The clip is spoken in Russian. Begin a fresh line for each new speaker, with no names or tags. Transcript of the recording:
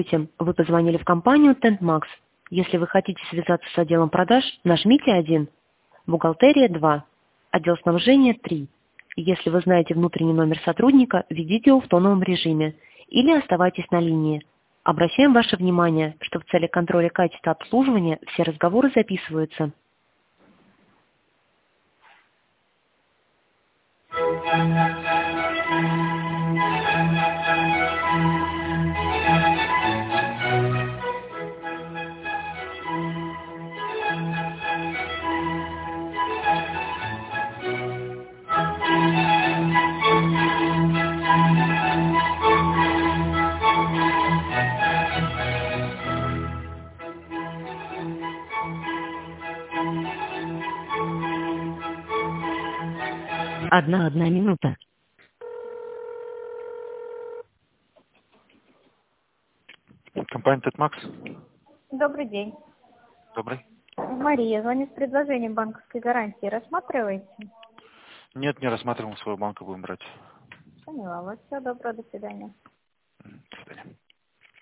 Вы позвонили в компанию TentMax. Если вы хотите связаться с отделом продаж, нажмите 1. Бухгалтерия 2. Отдел снабжения 3. Если вы знаете внутренний номер сотрудника, введите его в тоновом режиме или оставайтесь на линии. Обращаем ваше внимание, что в целях контроля качества обслуживания все разговоры записываются. Одна минута.
Компания TentMax.
Добрый день.
Добрый.
Мария, звоню с предложением банковской гарантии. Рассматриваете?
Нет, не рассматриваем, свою банку будем брать.
Поняла вас. Всего доброго, до свидания.
До свидания.